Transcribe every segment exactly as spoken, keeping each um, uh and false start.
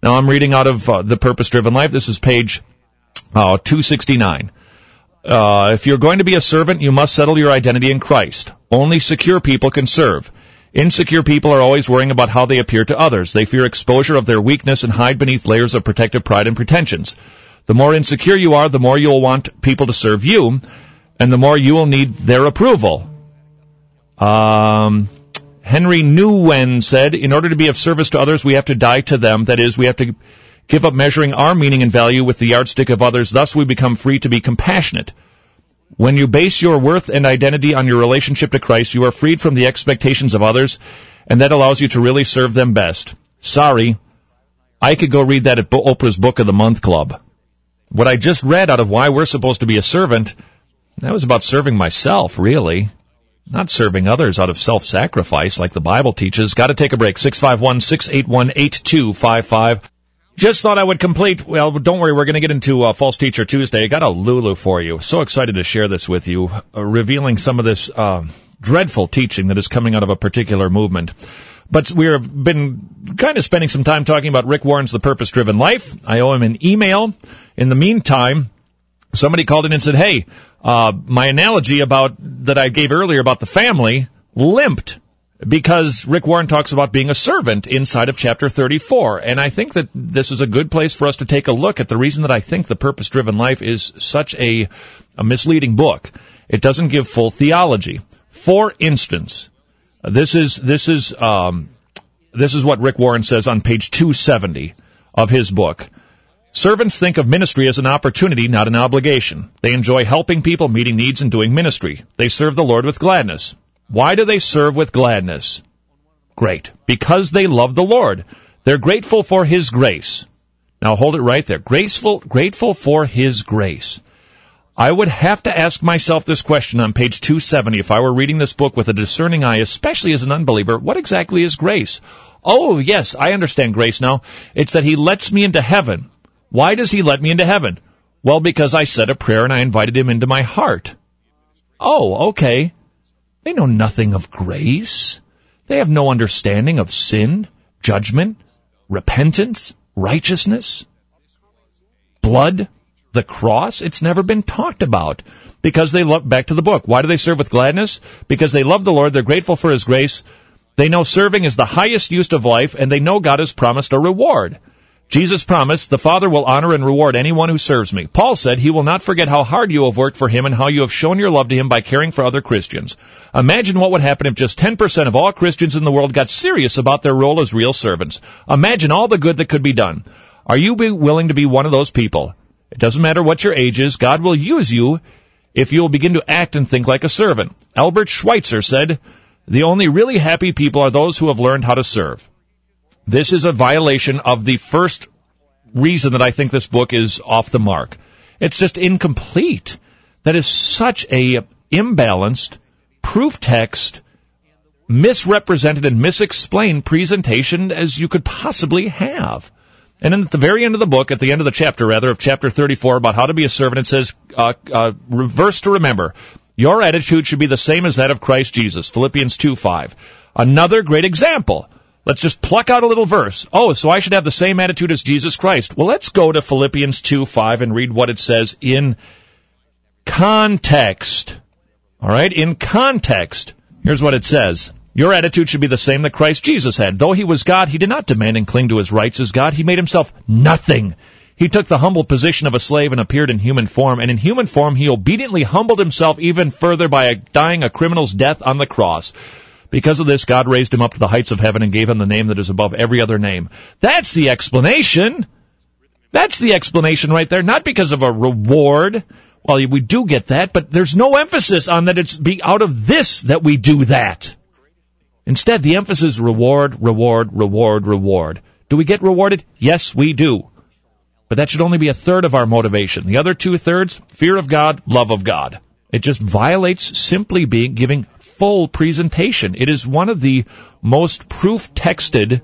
Now, I'm reading out of uh, The Purpose-Driven Life. This is page uh, two sixty-nine. Uh, if you're going to be a servant, you must settle your identity in Christ. Only secure people can serve. Insecure people are always worrying about how they appear to others. They fear exposure of their weakness and hide beneath layers of protective pride and pretensions. The more insecure you are, the more you'll want people to serve you, and the more you will need their approval. Um, Henry Nouwen said, in order to be of service to others, we have to die to them. That is, we have to give up measuring our meaning and value with the yardstick of others. Thus, we become free to be compassionate. When you base your worth and identity on your relationship to Christ, you are freed from the expectations of others, and that allows you to really serve them best. Sorry, I could go read that at Oprah's Book of the Month Club. What I just read out of why we're supposed to be a servant, that was about serving myself, really. Not serving others out of self-sacrifice like the Bible teaches. Got to take a break. six five one, six eight one, eight two five five. Just thought I would complete, well, don't worry, we're going to get into uh, False Teacher Tuesday. I got a Lulu for you. So excited to share this with you, uh, revealing some of this uh, dreadful teaching that is coming out of a particular movement. But we've been kind of spending some time talking about Rick Warren's The Purpose-Driven Life. I owe him an email. In the meantime, somebody called in and said, hey, uh, my analogy about that I gave earlier about the family limped, because Rick Warren talks about being a servant inside of chapter thirty-four. And I think that this is a good place for us to take a look at the reason that I think The Purpose-Driven Life is such a, a misleading book. It doesn't give full theology. For instance, this is this is um, this is what Rick Warren says on page two seventy of his book. Servants think of ministry as an opportunity, not an obligation. They enjoy helping people, meeting needs, and doing ministry. They serve the Lord with gladness. Why do they serve with gladness? Great. Because they love the Lord. They're grateful for His grace. Now hold it right there. Graceful, grateful for His grace. I would have to ask myself this question on page two seventy if I were reading this book with a discerning eye, especially as an unbeliever. What exactly is grace? Oh, yes, I understand grace now. It's that He lets me into heaven. Why does He let me into heaven? Well, because I said a prayer and I invited Him into my heart. Oh, okay. They know nothing of grace. They have no understanding of sin, judgment, repentance, righteousness, blood, the cross. It's never been talked about because they love, back to the book. Why do they serve with gladness? Because they love the Lord. They're grateful for His grace. They know serving is the highest use of life, and they know God has promised a reward. Jesus promised, the Father will honor and reward anyone who serves me. Paul said He will not forget how hard you have worked for Him and how you have shown your love to Him by caring for other Christians. Imagine what would happen if just ten percent of all Christians in the world got serious about their role as real servants. Imagine all the good that could be done. Are you be willing to be one of those people? It doesn't matter what your age is. God will use you if you will begin to act and think like a servant. Albert Schweitzer said, the only really happy people are those who have learned how to serve. This is a violation of the first reason that I think this book is off the mark. It's just incomplete. That is such a imbalanced, proof text, misrepresented and misexplained presentation as you could possibly have. And then at the very end of the book, at the end of the chapter, rather, of chapter thirty-four, about how to be a servant, it says, uh, uh, verse to remember, your attitude should be the same as that of Christ Jesus, Philippians two five. Another great example. Let's just pluck out a little verse. Oh, so I should have the same attitude as Jesus Christ. Well, let's go to Philippians two five and read what it says in context. All right, in context. Here's what it says. Your attitude should be the same that Christ Jesus had. Though He was God, He did not demand and cling to His rights as God. He made Himself nothing. He took the humble position of a slave and appeared in human form. And in human form, He obediently humbled Himself even further by dying a criminal's death on the cross. Because of this, God raised Him up to the heights of heaven and gave Him the name that is above every other name. That's the explanation. That's the explanation right there. Not because of a reward. Well, we do get that, but there's no emphasis on that it's be out of this that we do that. Instead, the emphasis is reward, reward, reward, reward. Do we get rewarded? Yes, we do. But that should only be a third of our motivation. The other two thirds, fear of God, love of God. It just violates simply being giving full presentation. It is one of the most proof-texted,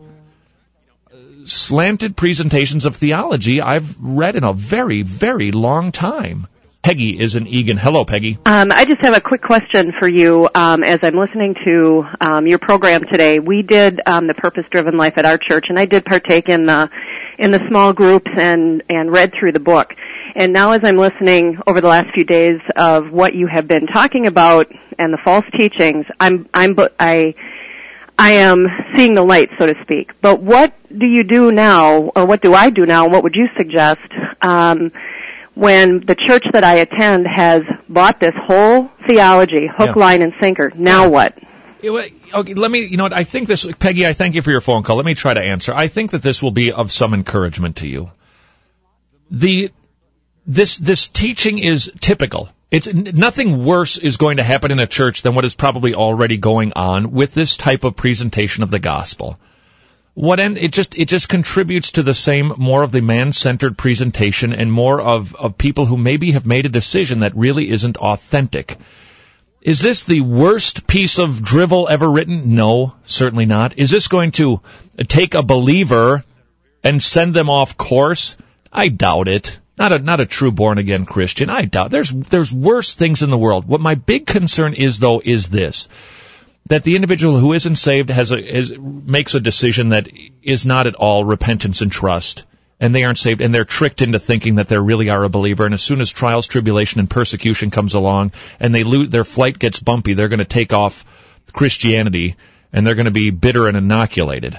slanted presentations of theology I've read in a very, very long time. Peggy is in Eagan. Hello, Peggy. Um, I just have a quick question for you. Um, as I'm listening to um, your program today, we did um, the Purpose-Driven Life at our church, and I did partake in the in the small groups and, and read through the book. And now as I'm listening over the last few days of what you have been talking about and the false teachings, I'm, I'm, I, I am seeing the light, so to speak. But what do you do now, or what do I do now, what would you suggest, um, when the church that I attend has bought this whole theology, hook, yeah. line, and sinker? Now what? Okay, let me, you know what, I think this, Peggy, I thank you for your phone call. Let me try to answer. I think that this will be of some encouragement to you. The, this, this teaching is typical. It's, nothing worse is going to happen in a church than what is probably already going on with this type of presentation of the gospel. What end, it just, it just contributes to the same, more of the man-centered presentation and more of, of people who maybe have made a decision that really isn't authentic. Is this the worst piece of drivel ever written? No, certainly not. Is this going to take a believer and send them off course? I doubt it. Not a, not a true born-again Christian. I doubt. There's, there's worse things in the world. What my big concern is, though, is this. That the individual who isn't saved has a, is, makes a decision that is not at all repentance and trust. And they aren't saved, and they're tricked into thinking that they really are a believer. And as soon as trials, tribulation, and persecution comes along, and they lose, their flight gets bumpy, they're going to take off Christianity, and they're going to be bitter and inoculated.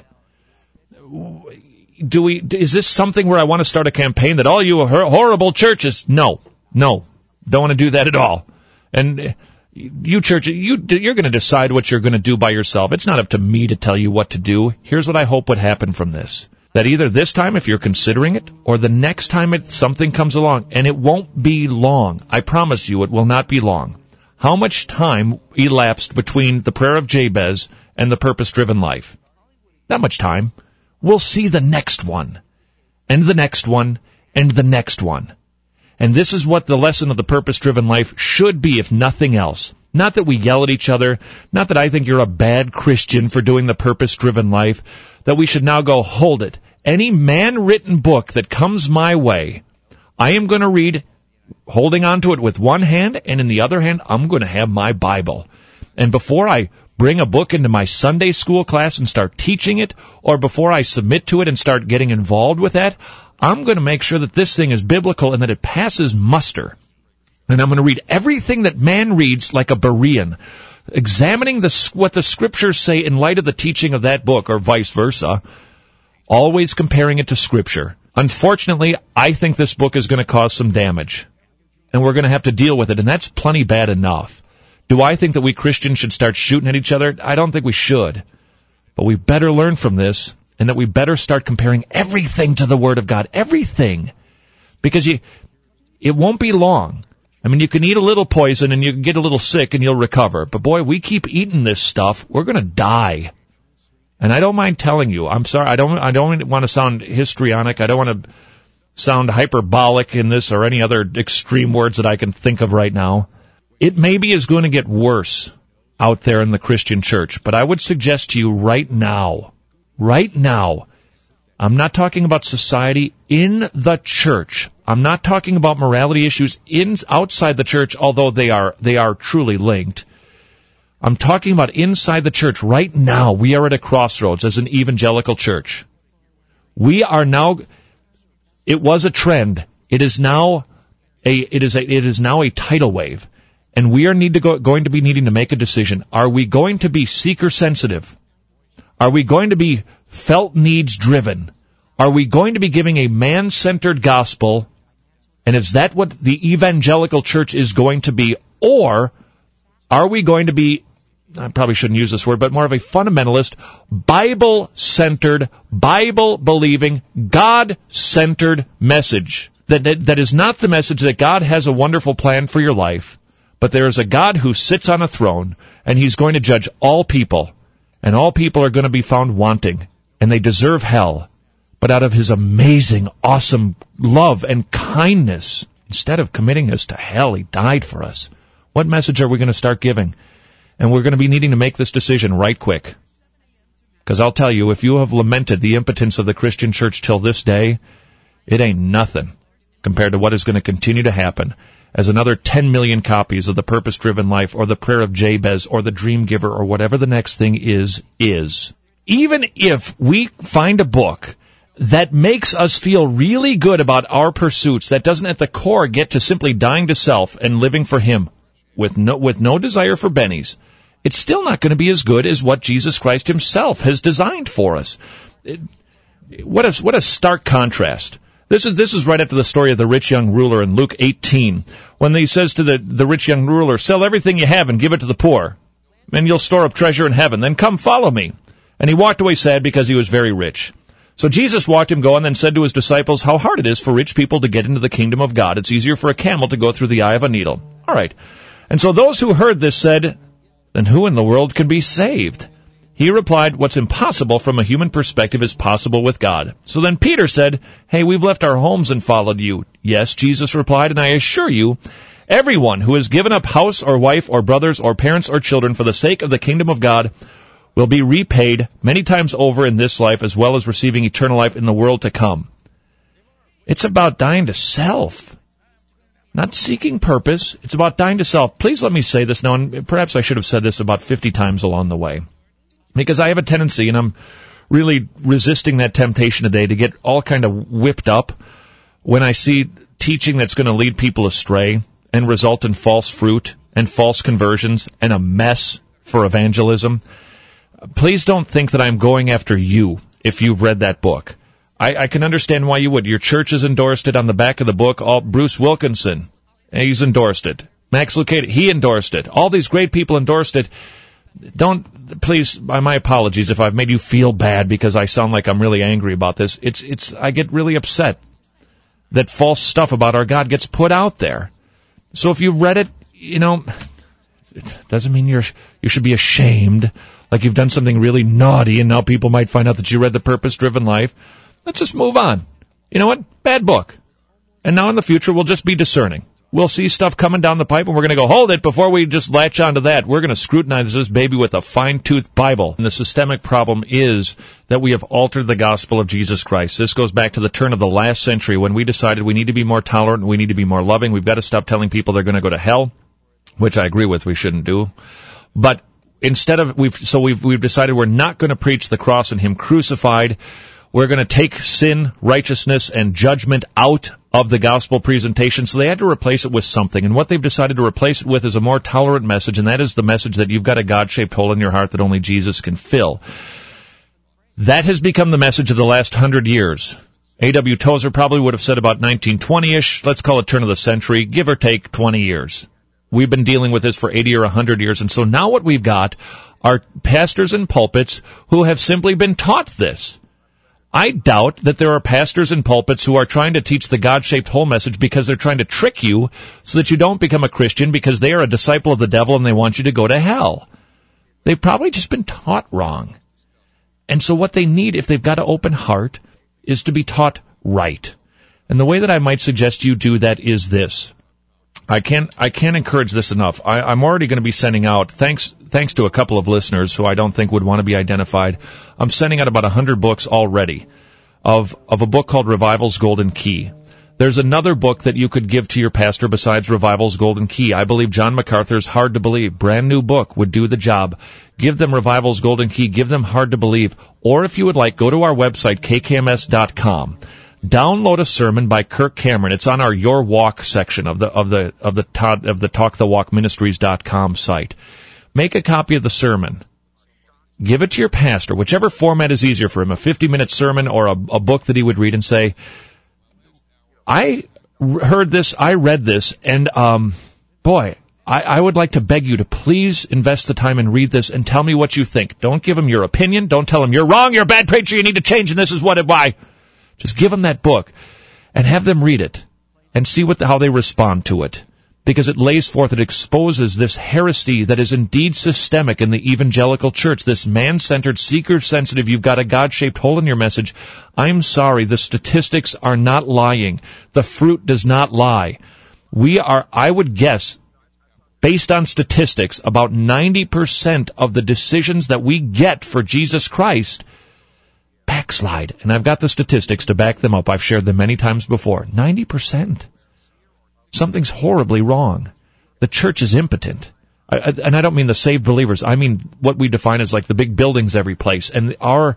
Do we? Is this something where I want to start a campaign that all you horrible churches? No, no, don't want to do that at all. And you church, you you're going to decide what you're going to do by yourself. It's not up to me to tell you what to do. Here's what I hope would happen from this. That either this time, if you're considering it, or the next time it, something comes along, and it won't be long. I promise you it will not be long. How much time elapsed between the prayer of Jabez and the purpose-driven life? Not much time. We'll see the next one, and the next one, and the next one. And this is what the lesson of the purpose-driven life should be, if nothing else. Not that we yell at each other, not that I think you're a bad Christian for doing the purpose-driven life, that we should now go, hold it. Any man-written book that comes my way, I am going to read, holding on to it with one hand, and in the other hand, I'm going to have my Bible. And before I bring a book into my Sunday school class and start teaching it, or before I submit to it and start getting involved with that, I'm going to make sure that this thing is biblical and that it passes muster. And I'm going to read everything that man reads like a Berean, examining the, what the Scriptures say in light of the teaching of that book, or vice versa, always comparing it to Scripture. Unfortunately, I think this book is going to cause some damage, and we're going to have to deal with it, and that's plenty bad enough. Do I think that we Christians should start shooting at each other? I don't think we should. But we better learn from this, and that we better start comparing everything to the Word of God. Everything. Because you, it won't be long. I mean, you can eat a little poison and you can get a little sick and you'll recover. But boy, we keep eating this stuff, we're going to die. And I don't mind telling you, I'm sorry, I don't, I don't want to sound histrionic. I don't want to sound hyperbolic in this or any other extreme words that I can think of right now. It maybe is going to get worse out there in the Christian church, but I would suggest to you right now, right now, I'm not talking about society, in the church. I'm not talking about morality issues in outside the church, although they are they are truly linked. I'm talking about inside the church. Right now, we are at a crossroads as an evangelical church. We are now, it was a trend. It is now a it is a it is now a tidal wave. And we are need to go, going to be needing to make a decision. Are we going to be seeker sensitive? Are we going to be felt needs driven? Are we going to be giving a man-centered gospel? And is that what the evangelical church is going to be? Or are we going to be, I probably shouldn't use this word, but more of a fundamentalist, Bible-centered, Bible-believing, God-centered message? That, that, that is not the message that God has a wonderful plan for your life, but there is a God who sits on a throne, and He's going to judge all people, and all people are going to be found wanting, and they deserve hell. But out of His amazing, awesome love and kindness, instead of committing us to hell, He died for us. What message are we going to start giving? And we're going to be needing to make this decision right quick. Because I'll tell you, if you have lamented the impotence of the Christian church till this day, it ain't nothing compared to what is going to continue to happen as another ten million copies of The Purpose-Driven Life or The Prayer of Jabez or The Dream Giver or whatever the next thing is, is. Even if we find a book that makes us feel really good about our pursuits, that doesn't at the core get to simply dying to self and living for Him with no, with no desire for bennies, it's still not going to be as good as what Jesus Christ Himself has designed for us. It, what a, what a stark contrast. This is, this is right after the story of the rich young ruler in Luke eighteen, when he says to the, the rich young ruler, sell everything you have and give it to the poor, and you'll store up treasure in heaven. Then come follow me. And he walked away sad because he was very rich. So Jesus watched him go and then said to his disciples, how hard it is for rich people to get into the kingdom of God. It's easier for a camel to go through the eye of a needle. All right. And so those who heard this said, then who in the world can be saved? He replied, what's impossible from a human perspective is possible with God. So then Peter said, hey, we've left our homes and followed you. Yes, Jesus replied, and I assure you, everyone who has given up house or wife or brothers or parents or children for the sake of the kingdom of God will be repaid many times over in this life, as well as receiving eternal life in the world to come. It's about dying to self, not seeking purpose. It's about dying to self. Please let me say this now, and perhaps I should have said this about fifty times along the way, because I have a tendency, and I'm really resisting that temptation today, to get all kind of whipped up when I see teaching that's going to lead people astray and result in false fruit and false conversions and a mess for evangelism. Please don't think that I'm going after you if you've read that book. I, I can understand why you would. Your church has endorsed it on the back of the book. All, Bruce Wilkinson, he's endorsed it. Max Lucado, he endorsed it. All these great people endorsed it. Don't, please, my apologies if I've made you feel bad because I sound like I'm really angry about this. It's, it's, I get really upset that false stuff about our God gets put out there. So if you've read it, you know, it doesn't mean you're, you should be ashamed, like you've done something really naughty and now people might find out that you read The Purpose-Driven Life. Let's just move on. You know what? Bad book. And now in the future, we'll just be discerning. We'll see stuff coming down the pipe, and we're going to go, hold it, before we just latch onto that. We're going to scrutinize this baby with a fine-tooth Bible. And the systemic problem is that we have altered the gospel of Jesus Christ. This goes back to the turn of the last century when we decided we need to be more tolerant and we need to be more loving. We've got to stop telling people they're going to go to hell, which I agree with we shouldn't do. But instead of, we've, so we've, we've decided we're not going to preach the cross and Him crucified. We're going to take sin, righteousness, and judgment out of the gospel presentation. So they had to replace it with something. And what they've decided to replace it with is a more tolerant message, and that is the message that you've got a God-shaped hole in your heart that only Jesus can fill. That has become the message of the last hundred years. A W Tozer probably would have said about nineteen twenty-ish. Let's call it turn of the century, give or take twenty years. We've been dealing with this for eighty or one hundred years. And so now what we've got are pastors and pulpits who have simply been taught this. I doubt that there are pastors and pulpits who are trying to teach the God-shaped hole message because they're trying to trick you so that you don't become a Christian because they are a disciple of the devil and they want you to go to hell. They've probably just been taught wrong. And so what they need, if they've got an open heart, is to be taught right. And the way that I might suggest you do that is this. I can't, I can't encourage this enough. I, I'm already going to be sending out, thanks, thanks to a couple of listeners who I don't think would want to be identified, I'm sending out about a hundred books already of, of a book called Revival's Golden Key. There's another book that you could give to your pastor besides Revival's Golden Key. I believe John MacArthur's Hard to Believe, brand new book, would do the job. Give them Revival's Golden Key. Give them Hard to Believe. Or if you would like, go to our website, k k m s dot com. Download a sermon by Kirk Cameron. It's on our Your Walk section of the of the of the of the talk the walk ministries dot com site. Make a copy of the sermon. Give it to your pastor, whichever format is easier for him, a fifty-minute sermon or a, a book that he would read, and say, I heard this, I read this, and um, boy, I, I would like to beg you to please invest the time and read this and tell me what you think. Don't give him your opinion. Don't tell him you're wrong, you're a bad preacher, you need to change, and this is what it why. Just give them that book and have them read it and see what the, how they respond to it. Because it lays forth, it exposes this heresy that is indeed systemic in the evangelical church, this man-centered, seeker-sensitive, you've got a God-shaped hole in your message. I'm sorry, the statistics are not lying. The fruit does not lie. We are, I would guess, based on statistics, about ninety percent of the decisions that we get for Jesus Christ backslide. And I've got the statistics to back them up. I've shared them many times before. ninety percent. Something's horribly wrong. The church is impotent. I, I, and I don't mean the saved believers. I mean what we define as like the big buildings every place. And our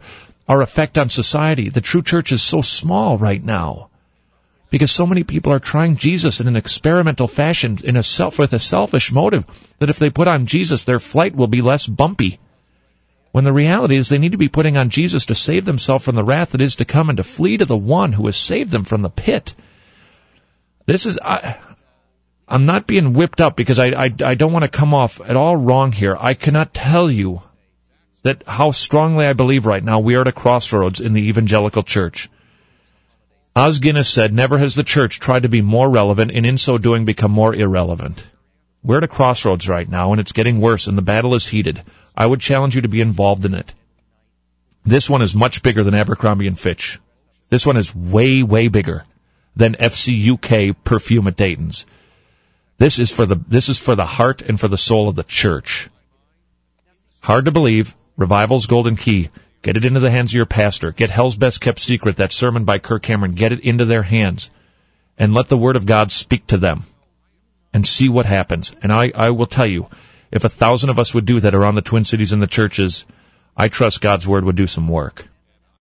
our effect on society. The true church is so small right now because so many people are trying Jesus in an experimental fashion in a self with a selfish motive that if they put on Jesus, their flight will be less bumpy. When the reality is they need to be putting on Jesus to save themselves from the wrath that is to come and to flee to the one who has saved them from the pit. This is, I, I'm not being whipped up because I, I, I don't want to come off at all wrong here. I cannot tell you that how strongly I believe right now we are at a crossroads in the evangelical church. Os Guinness said, never has the church tried to be more relevant and in so doing become more irrelevant. We're at a crossroads right now, and it's getting worse, and the battle is heated. I would challenge you to be involved in it. This one is much bigger than Abercrombie and Fitch. This one is way, way bigger than F C U K perfume at Dayton's. This is for the this is for the heart and for the soul of the church. Hard to believe. Revival's golden key. Get it into the hands of your pastor. Get Hell's Best Kept Secret, that sermon by Kirk Cameron. Get it into their hands. And let the Word of God speak to them. And see what happens. And I, I will tell you, if a thousand of us would do that around the Twin Cities and the churches, I trust God's Word would do some work.